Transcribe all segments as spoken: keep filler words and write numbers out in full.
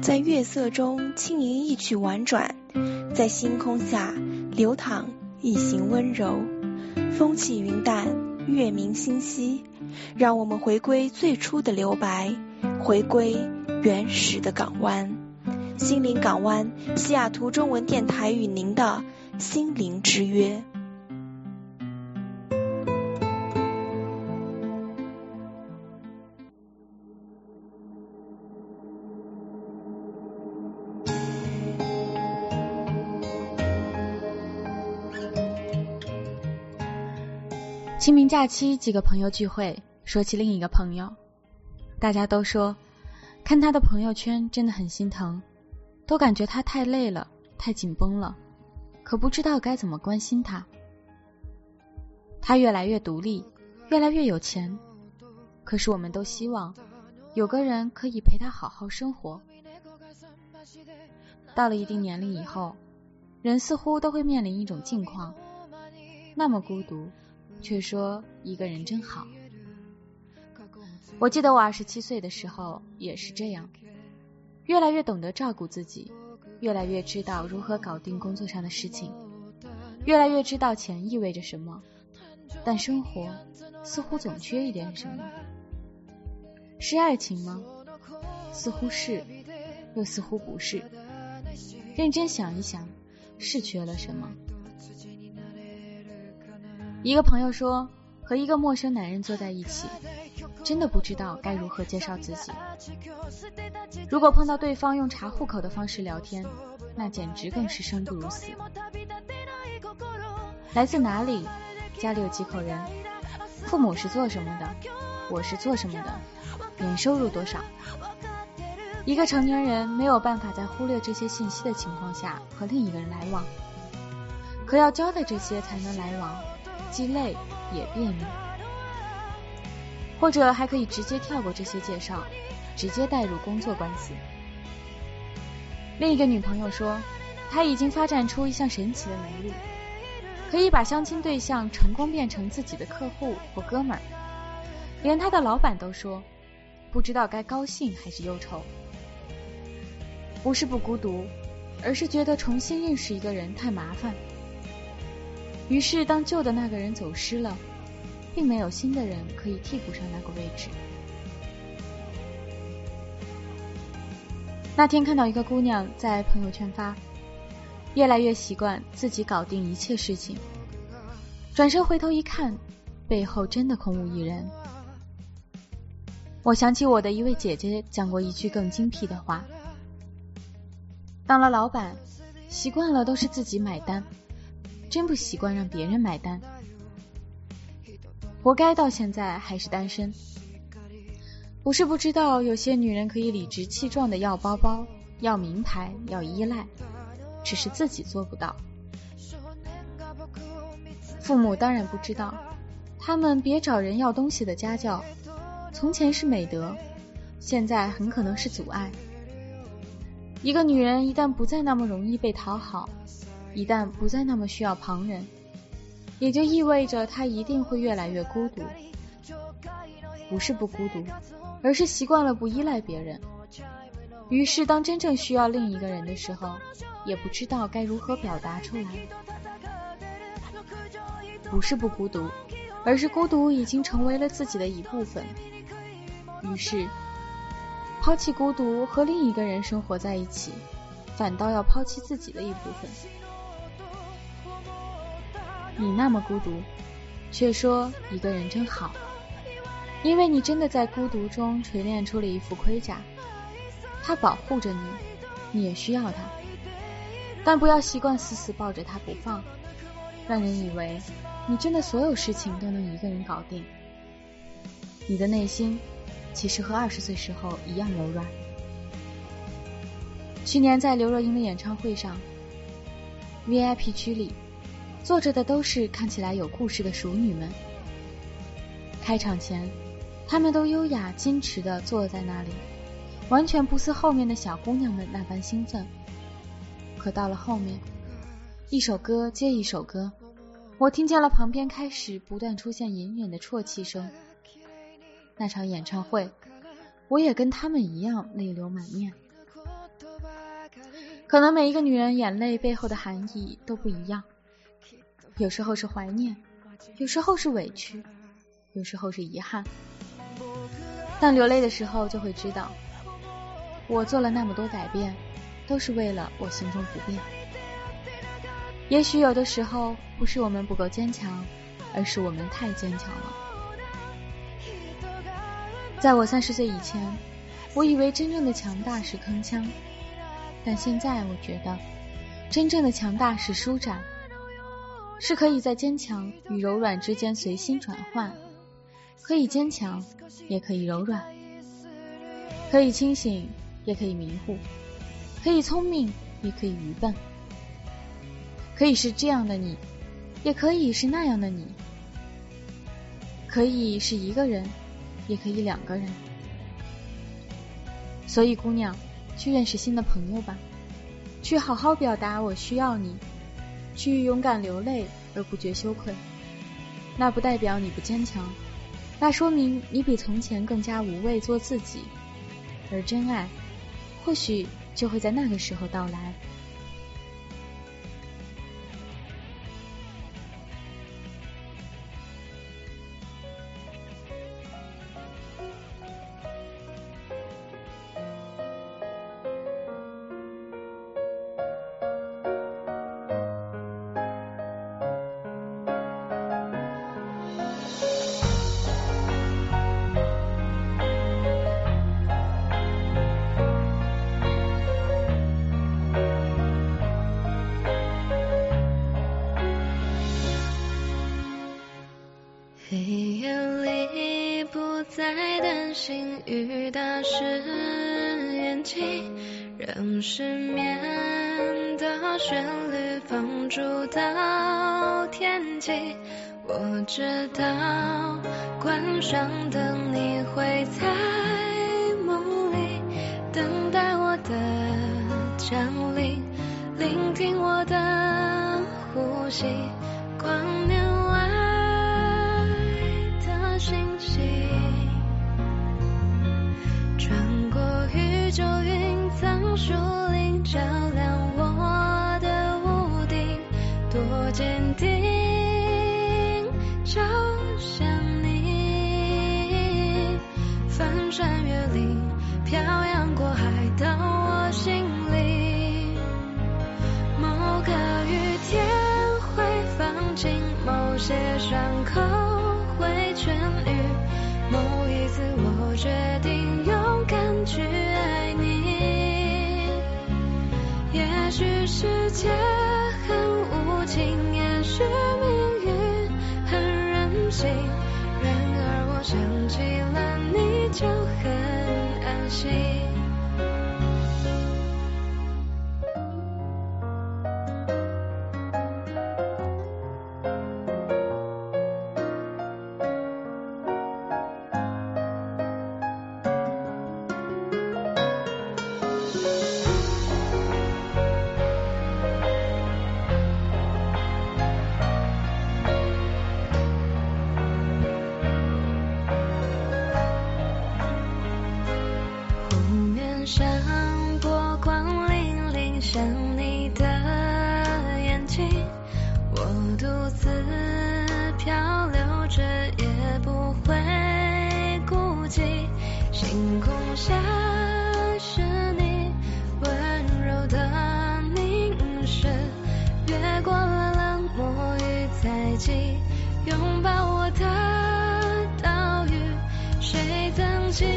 在月色中轻盈一曲婉转，在星空下流淌一行温柔。风起云淡，月明星稀，让我们回归最初的留白，回归原始的港湾。心灵港湾，西雅图中文电台与您的心灵之约。 清明假期，几个朋友聚会，说起另一个朋友，大家都说看他的朋友圈真的很心疼，都感觉他太累了，太紧绷了，可不知道该怎么关心他。他越来越独立，越来越有钱，可是我们都希望有个人可以陪他好好生活。到了一定年龄以后，人似乎都会面临一种境况，那么孤独，却说一个人真好。我记得我二十七岁的时候也是这样，越来越懂得照顾自己，越来越知道如何搞定工作上的事情，越来越知道钱意味着什么，但生活似乎总缺一点什么。是爱情吗？似乎是，又似乎不是。认真想一想，是缺了什么？一个朋友说，和一个陌生男人坐在一起，真的不知道该如何介绍自己。如果碰到对方用查户口的方式聊天，那简直更是生不如死。来自哪里？家里有几口人？父母是做什么的？我是做什么的？年收入多少？一个成年人没有办法在忽略这些信息的情况下和另一个人来往，可要交代这些才能来往，既累也别扭。或者还可以直接跳过这些介绍，直接带入工作关系。另一个女朋友说，她已经发展出一项神奇的能力，可以把相亲对象成功变成自己的客户或哥们儿，连她的老板都说不知道该高兴还是忧愁。不是不孤独，而是觉得重新认识一个人太麻烦。于是当旧的那个人走失了，并没有新的人可以替补上那个位置。那天看到一个姑娘在朋友圈发，越来越习惯自己搞定一切事情，转身回头一看，背后真的空无一人。我想起我的一位姐姐讲过一句更精辟的话，当了老板，习惯了都是自己买单，真不习惯让别人买单，活该到现在还是单身。不是不知道有些女人可以理直气壮的要包包，要名牌，要依赖，只是自己做不到。父母当然不知道，他们别找人要东西的家教，从前是美德，现在很可能是阻碍。一个女人一旦不再那么容易被讨好，一旦不再那么需要旁人，也就意味着她一定会越来越孤独。不是不孤独，而是习惯了不依赖别人，于是当真正需要另一个人的时候，也不知道该如何表达出来。不是不孤独，而是孤独已经成为了自己的一部分，于是抛弃孤独和另一个人生活在一起，反倒要抛弃自己的一部分。你那么孤独，却说一个人真好，因为你真的在孤独中锤炼出了一副盔甲，它保护着你，你也需要它，但不要习惯死死抱着它不放，让人以为你真的所有事情都能一个人搞定。你的内心其实和二十岁时候一样柔软。去年在刘若英的演唱会上， V I P 区里坐着的都是看起来有故事的熟女们。开场前，她们都优雅矜持地坐在那里，完全不似后面的小姑娘们那般兴奋。可到了后面，一首歌接一首歌，我听见了旁边开始不断出现隐隐的啜泣声。那场演唱会，我也跟他们一样泪流满面。 可能每一个女人眼泪背后的含义都不一样，有时候是怀念，有时候是委屈，有时候是遗憾。当流泪的时候就会知道，我做了那么多改变，都是为了我心中不变。也许有的时候不是我们不够坚强，而是我们太坚强了。在我三十岁以前，我以为真正的强大是铿锵，但现在我觉得真正的强大是舒展，是可以在坚强与柔软之间随心转换，可以坚强也可以柔软，可以清醒也可以迷糊，可以聪明也可以愚笨，可以是这样的你，也可以是那样的你，可以是一个人，也可以两个人。所以姑娘，去认识新的朋友吧，去好好表达我需要你，去勇敢流泪而不觉羞愧。那不代表你不坚强，那说明你比从前更加无畏做自己，而真爱或许就会在那个时候到来。 黑夜里不再担心雨打湿眼睛，让失眠的旋律放逐到天际。我知道关上灯你会在梦里等待我的降临，聆听我的呼吸，光年外的星星，穿过宇宙云层树林，照亮我的屋顶，多坚定，就像你，翻山越岭，漂洋过海到我心里。某个雨天会放晴，某些伤口会痊愈，某一次我决定勇敢去爱你。也许世界很无情，也许命运很任性，然而我想起了你就很安心。上波光粼粼，像你的眼睛，我独自漂流着也不会孤寂。星空下是你温柔的凝视，越过了冷漠与猜忌，拥抱我的岛屿，谁曾经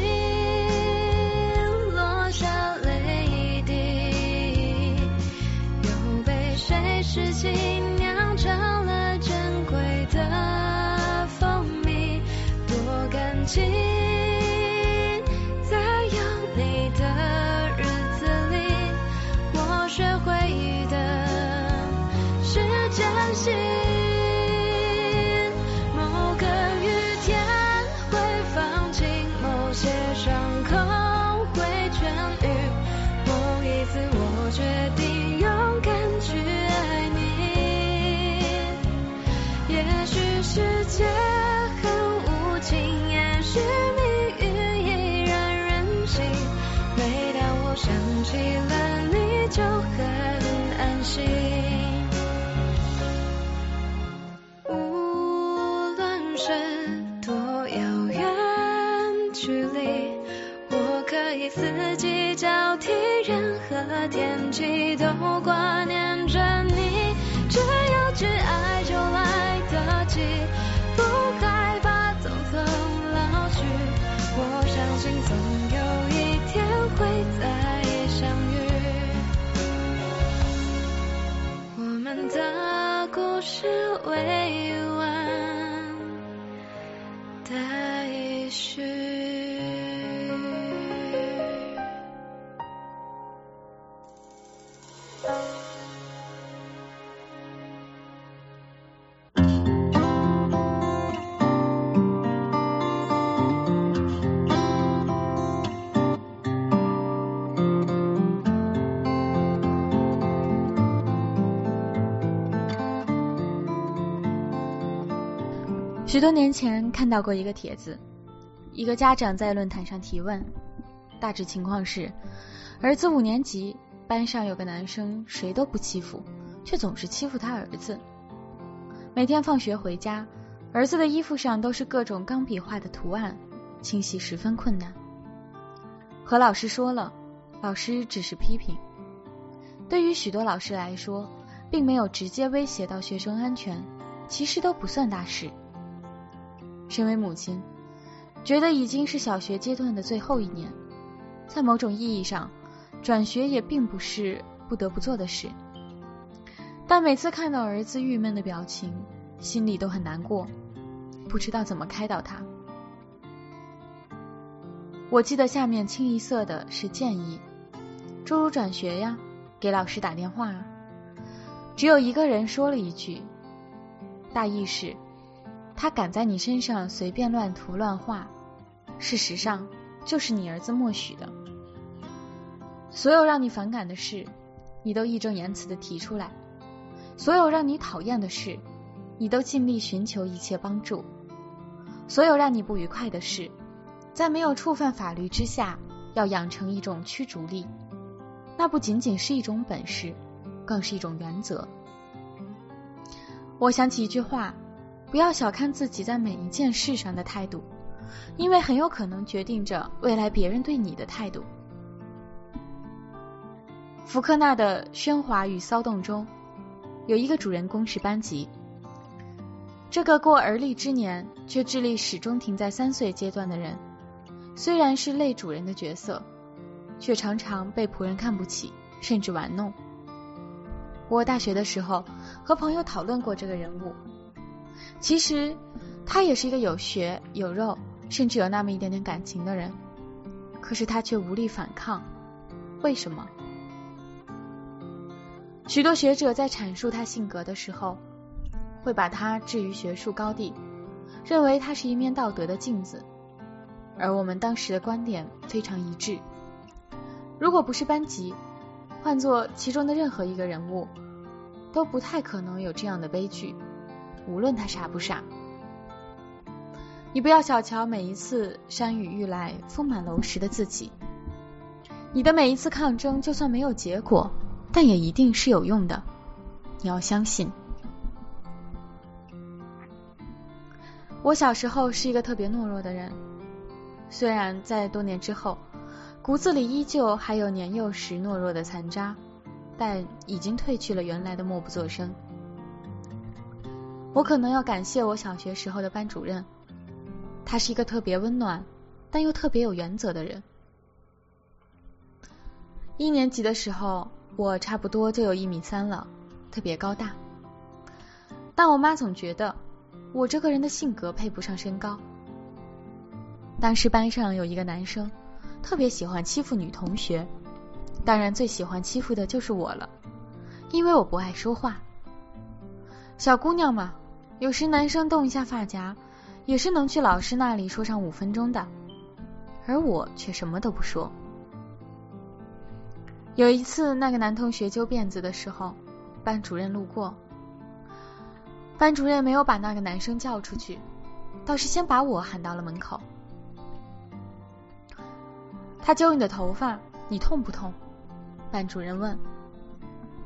下泪滴，又被谁拾起酿成了珍贵的蜂蜜，多感激在有你的日子里，我学会的是珍惜。某个雨天会放晴，某些伤口会痊愈，某一次我决定勇敢去爱你。也许世界很无情，也许命运依然任性，每当我想起了你就很安心。无论是多遥远距离，我可以四季交替，任何天气都挂念着你。只要去爱就来得及，不害怕总曾老去。我相信总有一天会再相遇，我们的故事未完待续。 许多年前看到过一个帖子，一个家长在论坛上提问，大致情况是，儿子五年级，班上有个男生谁都不欺负，却总是欺负他儿子。每天放学回家，儿子的衣服上都是各种钢笔画的图案，清洗十分困难。和老师说了，老师只是批评。对于许多老师来说，并没有直接威胁到学生安全，其实都不算大事。身为母亲，觉得已经是小学阶段的最后一年，在某种意义上，转学也并不是不得不做的事。但每次看到儿子郁闷的表情，心里都很难过，不知道怎么开导他。我记得下面清一色的是建议，诸如转学呀，给老师打电话啊。只有一个人说了一句，大意是他敢在你身上随便乱涂乱画，事实上就是你儿子默许的。所有让你反感的事，你都义正言辞地提出来；所有让你讨厌的事，你都尽力寻求一切帮助；所有让你不愉快的事，在没有触犯法律之下，要养成一种驱逐力。那不仅仅是一种本事，更是一种原则。我想起一句话，不要小看自己在每一件事上的态度，因为很有可能决定着未来别人对你的态度。福克纳的《喧哗与骚动》中，有一个主人公是班吉。这个过而立之年却智力始终停在三岁阶段的人，虽然是类主人的角色，却常常被仆人看不起，甚至玩弄。我大学的时候和朋友讨论过这个人物，其实他也是一个有血有肉，甚至有那么一点点感情的人，可是他却无力反抗。为什么？许多学者在阐述他性格的时候，会把他置于学术高地，认为他是一面道德的镜子，而我们当时的观点非常一致。如果不是班吉，换做其中的任何一个人物，都不太可能有这样的悲剧，无论他傻不傻。你不要小瞧每一次山雨欲来风满楼时的自己，你的每一次抗争就算没有结果，但也一定是有用的，你要相信。我小时候是一个特别懦弱的人，虽然在多年之后骨子里依旧还有年幼时懦弱的残渣，但已经褪去了原来的默不作声。我可能要感谢我小学时候的班主任，他是一个特别温暖但又特别有原则的人。一年级的时候，我差不多就有一米三了，特别高大，但我妈总觉得我这个人的性格配不上身高。当时班上有一个男生特别喜欢欺负女同学，当然最喜欢欺负的就是我了，因为我不爱说话。小姑娘嘛，有时男生动一下发夹也是能去老师那里说上五分钟的，而我却什么都不说。有一次那个男同学揪辫子的时候，班主任路过，班主任没有把那个男生叫出去，倒是先把我喊到了门口。他揪你的头发，你痛不痛？班主任问。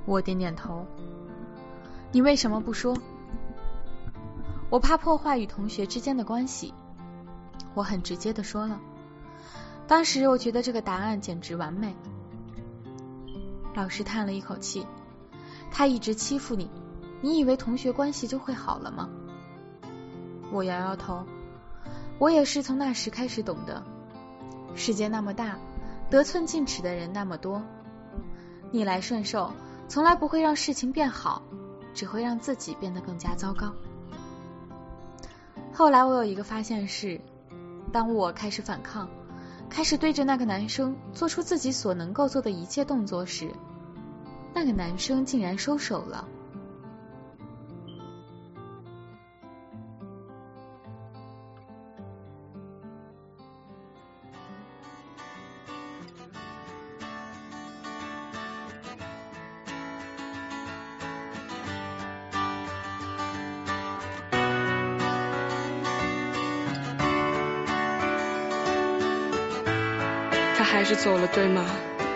我点点头。你为什么不说？我怕破坏与同学之间的关系，我很直接地说了。当时我觉得这个答案简直完美。老师叹了一口气，他一直欺负你，你以为同学关系就会好了吗？我摇摇头，我也是从那时开始懂得，世界那么大，得寸进尺的人那么多，逆来顺受从来不会让事情变好，只会让自己变得更加糟糕。后来我有一个发现是，当我开始反抗，开始对着那个男生做出自己所能够做的一切动作时，那个男生竟然收手了。 他还是走了，对吗？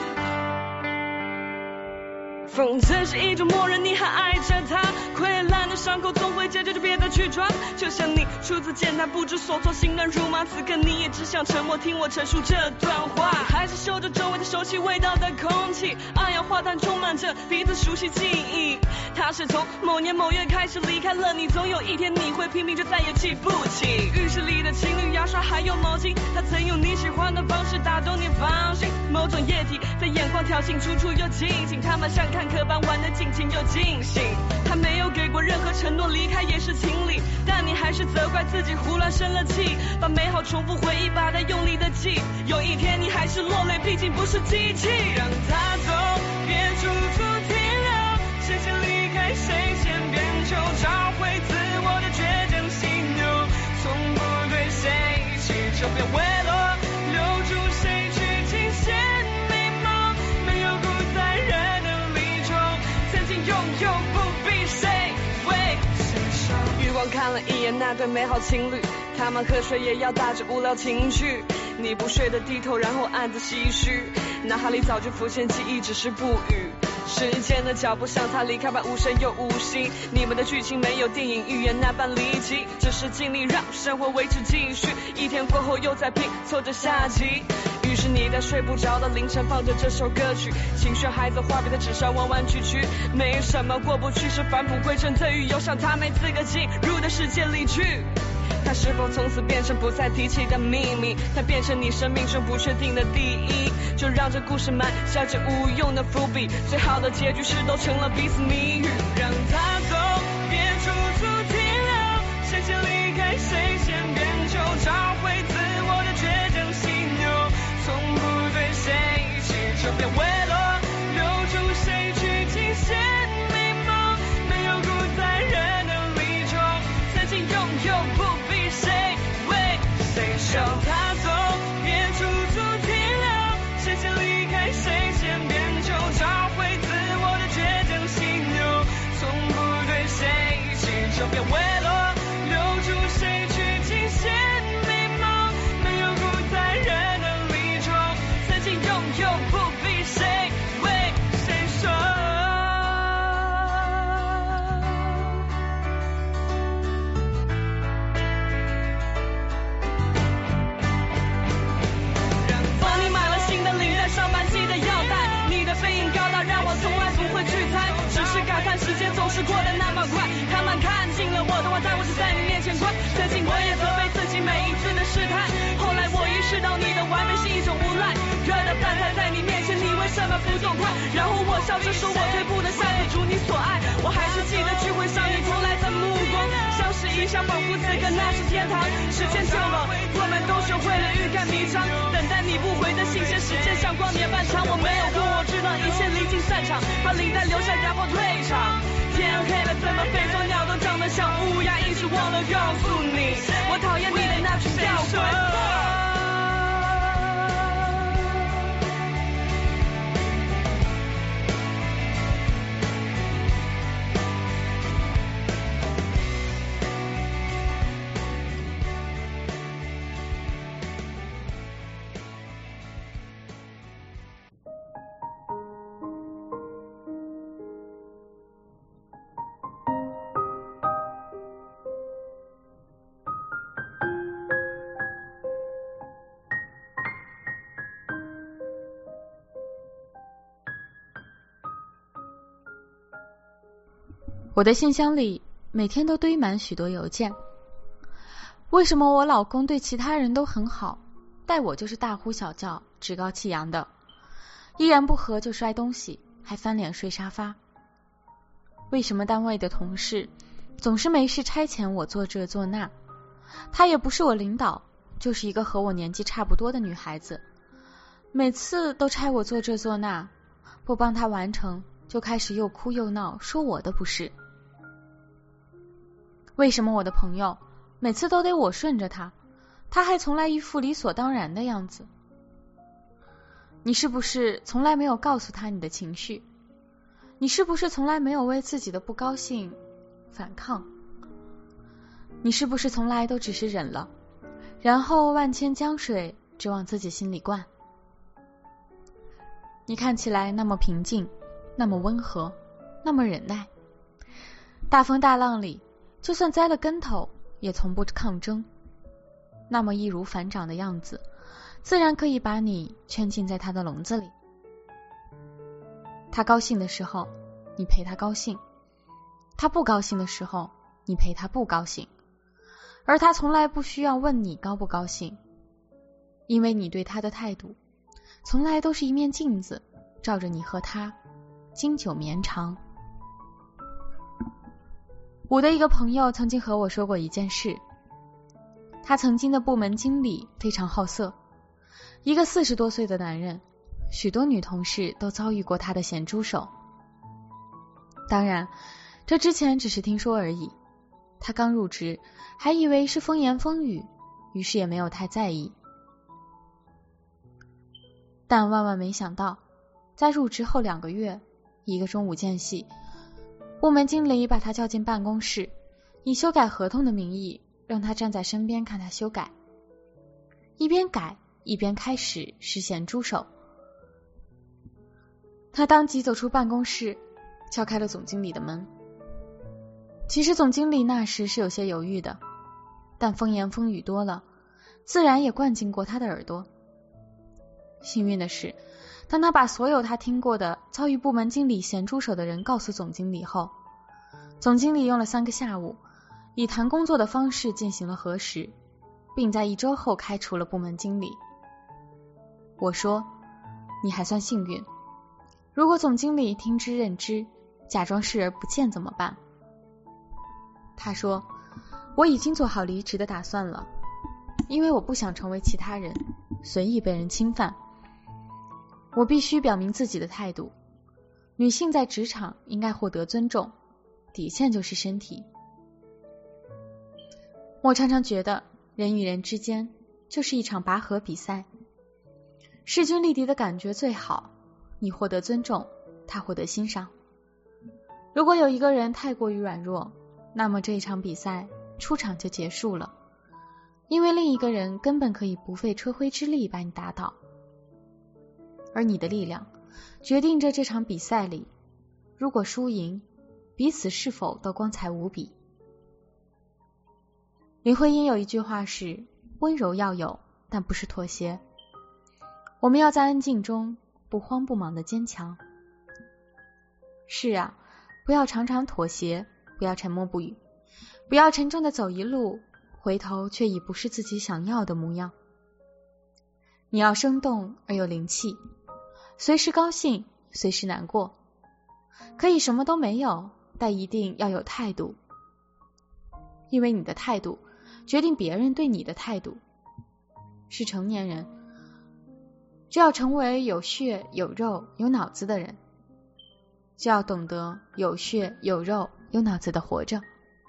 讽刺是一种默认，你还爱着他，溃烂的伤口总会解决，就别再去装。就像你初次见他不知所措，心乱如麻，此刻你也只想沉默，听我陈述这段话。还是嗅着周围的熟悉味道的空气，二氧化碳充满着彼此熟悉记忆。他是从某年某月开始离开了你，总有一天你会拼命就再也记不起。浴室里的情侣牙刷还有毛巾，他曾用你喜欢的方式打动你芳心，某种液体在眼眶挑衅，楚楚又惊醒，他们像看课本玩得尽情又尽兴。他没有给过任何承诺，离开也是情理，但你还是责怪自己胡乱生了气，把美好重复回忆把它用力的记，有一天你还是落泪，毕竟不是机器。让他走，别驻足停留，谁先离开谁先变旧，找回自我的倔强犀牛，从不对谁祈求，别为了留住谁去惊险美梦，没有不在人的离愁，曾经拥有不必谁为谁受。余光看了一眼那对美好情侣，他们喝水也要打着无聊情绪，你不睡的低头，然后暗自唏嘘，脑海里早就浮现记忆，只是不语。时间的脚步像他离开般无声又无息，你们的剧情没有电影预言那般离奇，只是尽力让生活维持继续，一天过后又在拼凑着下集。于是你在睡不着的凌晨放着这首歌曲，情绪还在画笔的纸上弯弯曲曲，没什么过不去，是返璞归真的狱友，像他没资格进入的世界里去。它是否从此变成不再提起的秘密，它变成你生命中不确定的第一，就让这故事埋下着无用的伏笔，最好的结局是都成了彼此谜语。让它走，别驻足停留，谁先离开谁先变旧，找回自我的倔强犀牛，从不对谁祈求，别为了留住谁去惊险美梦，没有不在人的离愁，曾经拥有不必谁为谁受。他走，别驻足停留，谁先离开谁先变旧，找回自我的倔强犀牛，从不对谁祈求，别为了留住谁去惊险美梦，没有不在人的离愁，曾经拥有不必谁为谁受。帮你买了新的领带，上半季的腰带，你的背影高大，让我从来不会去猜，只是感叹时间总是过得那么快，他们看尽了我的坏，但我是在你面前快。曾经我也责备自己每一次的试探，后来我意识到你的完美是一种无赖，热的饭菜在你面前，你为什么不动弹？然后我笑着说，我退步的下次如你所爱，我还是记得聚会上你投来的目光，相视一笑，仿佛此刻那是天堂。时间久了，我们都学会了欲盖弥彰，等待你不回的信息，时间像光年半长，我没有过，我知道一切离经散场，把领带留下，然后退场。天黑了，怎么非洲鸟都长得像乌鸦，一直忘了告诉你，我讨厌你的那群吊诡。 我的信箱里每天都堆满许多邮件。为什么我老公对其他人都很好，待我就是大呼小叫，趾高气扬的，一言不合就摔东西，还翻脸睡沙发？为什么单位的同事总是没事差遣我做这做那？她也不是我领导，就是一个和我年纪差不多的女孩子，每次都差我做这做那，不帮她完成就开始又哭又闹，说我的不是。为什么我的朋友每次都得我顺着他，他还从来一副理所当然的样子？你是不是从来没有告诉他你的情绪？你是不是从来没有为自己的不高兴反抗？你是不是从来都只是忍了，然后万千江水只往自己心里灌？你看起来那么平静，那么温和，那么忍耐，大风大浪里就算栽了跟头也从不抗争，那么易如反掌的样子，自然可以把你圈进在他的笼子里。他高兴的时候你陪他高兴，他不高兴的时候你陪他不高兴，而他从来不需要问你高不高兴，因为你对他的态度从来都是一面镜子，照着你和他经久绵长。我的一个朋友曾经和我说过一件事，他曾经的部门经理非常好色，一个四十多岁的男人，许多女同事都遭遇过他的咸猪手。当然这之前只是听说而已，他刚入职还以为是风言风语，于是也没有太在意。但万万没想到，在入职后两个月，一个中午间隙，部门经理把他叫进办公室，以修改合同的名义让他站在身边看他修改，一边改一边开始施咸猪手。他当即走出办公室，敲开了总经理的门。其实总经理那时是有些犹豫的，但风言风语多了，自然也灌进过他的耳朵。幸运的是，当他把所有他听过的遭遇部门经理咸猪手的人告诉总经理后，总经理用了三个下午，以谈工作的方式进行了核实，并在一周后开除了部门经理。我说，你还算幸运，如果总经理听之任之，假装视而不见怎么办？他说，我已经做好离职的打算了，因为我不想成为其他人，随意被人侵犯。我必须表明自己的态度，女性在职场应该获得尊重，底线就是身体。我常常觉得人与人之间就是一场拔河比赛，势均力敌的感觉最好，你获得尊重，他获得欣赏。如果有一个人太过于软弱，那么这一场比赛出场就结束了，因为另一个人根本可以不费吹灰之力把你打倒。而你的力量决定着这场比赛里，如果输赢，彼此是否都光彩无比。林徽因有一句话是，温柔要有，但不是妥协。我们要在安静中不慌不忙的坚强。是啊，不要常常妥协，不要沉默不语，不要沉重的走一路，回头却已不是自己想要的模样。你要生动而有灵气，随时高兴，随时难过，可以什么都没有，但一定要有态度，因为你的态度决定别人对你的态度。是成年人，就要成为有血有肉有脑子的人，就要懂得有血有肉有脑子的活着。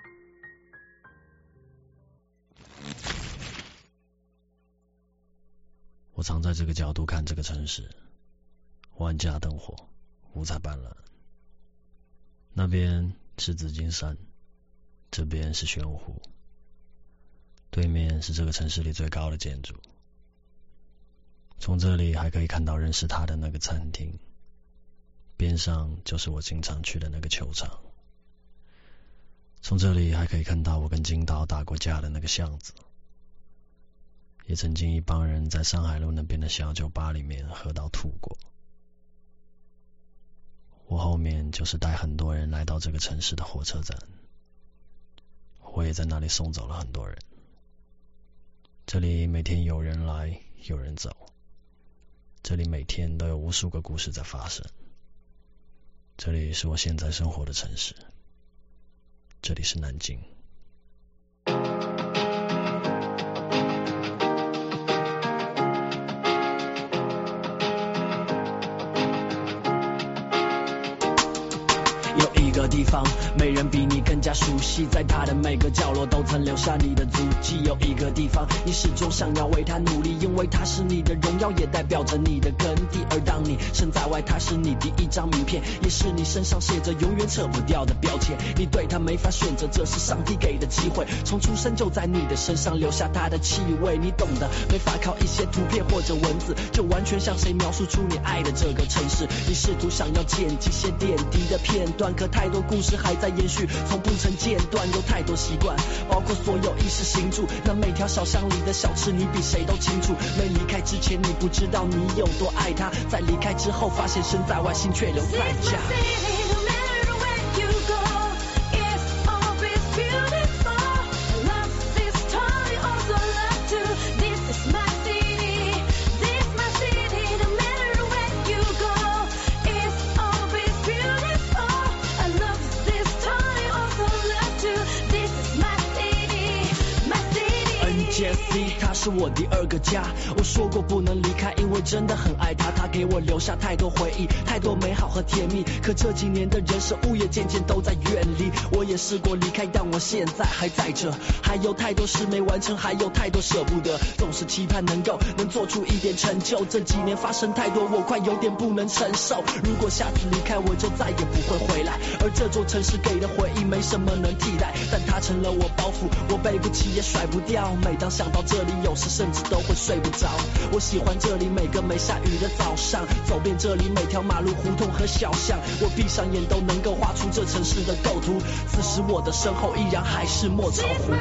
我常在这个角度看这个城市，万家灯火，五彩斑斓。那边是紫金山，这边是玄武湖，对面是这个城市里最高的建筑。从这里还可以看到认识他的那个餐厅，边上就是我经常去的那个球场。从这里还可以看到我跟金刀打过架的那个巷子，也曾经一帮人在上海路那边的小酒吧里面喝到吐过。 我后面就是带很多人来到这个城市的火车站，我也在那里送走了很多人。这里每天有人来有人走，这里每天都有无数个故事在发生。这里是我现在生活的城市，这里是南京。 有一个地方，没人比你更加熟悉，在它的每个角落都曾留下你的足迹。有一个地方，你始终想要为它努力，因为它是你的荣耀，也代表着你的根蒂。而当你身在外，它是你第一张名片，也是你身上写着永远撤不掉的标签。你对它没法选择，这是上帝给的机会，从出生就在你的身上留下它的气味。你懂得，没法靠一些图片或者文字，就完全向谁描述出你爱的这个城市。你试图想要剪辑些点滴的片段，可太多故事还在延续，从不曾间断。有太多习惯，包括所有衣食行住，那每条小巷里的小吃你比谁都清楚。没离开之前你不知道你有多爱它，在离开之后发现身在外心却留在家。它是我第二个家，我说过不能离开，因为真的很爱它。它给我留下太多回忆，太多美好和甜蜜。可这几年的人生物业渐渐都在远离，我也试过离开，但我现在还在这。还有太多事没完成，还有太多舍不得，总是期盼能够能做出一点成就。这几年发生太多，我快有点不能承受。如果下次离开，我就再也不会回来。而这座城市给的回忆没什么能替代，但它成了我包袱，我背不起也甩不掉。每当想到这里，有时甚至都会睡不着。我喜欢这里每个没下雨的早上，走遍这里每条马路胡同和小巷，我闭上眼都能够画出这城市的构图。此时我的身后依然还是莫愁湖。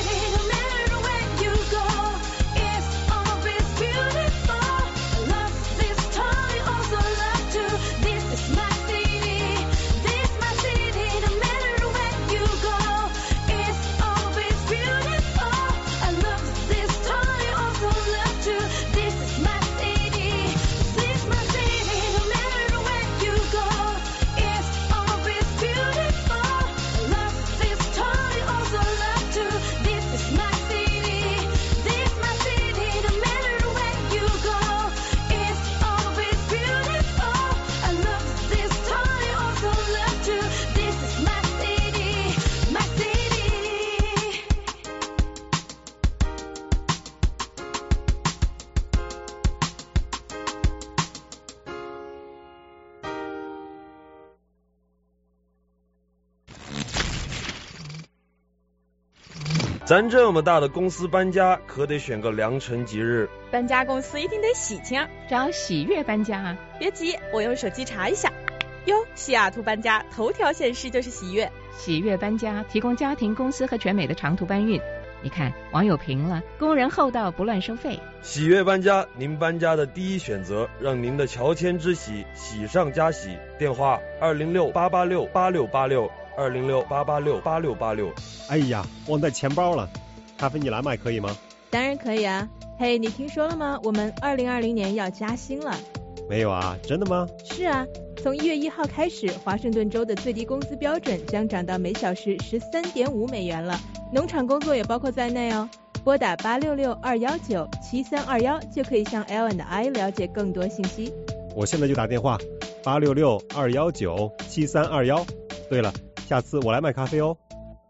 咱这么大的公司搬家，可得选个良辰吉日。 搬家公司一定得喜庆， 找喜悦搬家啊！ 别急，我用手机查一下。哟，西雅图搬家头条显示就是喜悦。 喜悦搬家提供家庭、公司和全美的长途搬运。你看，网友评了，工人厚道，不乱收费。 喜悦搬家，您搬家的第一选择，让您的乔迁之喜喜上加喜。电话二零六八八六八六八六。二零六八八六八六八六。 哎呀，忘带钱包了。咖啡你来买可以吗？ 当然可以啊。嘿，你听说了吗？我们二零二零年要加薪了。 没有啊，真的吗？ 是啊，从一月一号开始，华盛顿州的最低工资标准将涨到每小时十三点五美元了。农场工作也包括在内哦。拨打八六六二幺九七三二幺就可以向 L and I 了解更多信息。 我现在就打电话，八六六二幺九七三二幺。对了，下次我来买咖啡哦。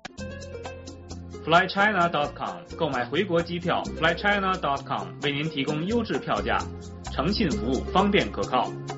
fly china dot com 购买回国机票 ，fly china dot com 为您提供优质票价，诚信服务，方便可靠。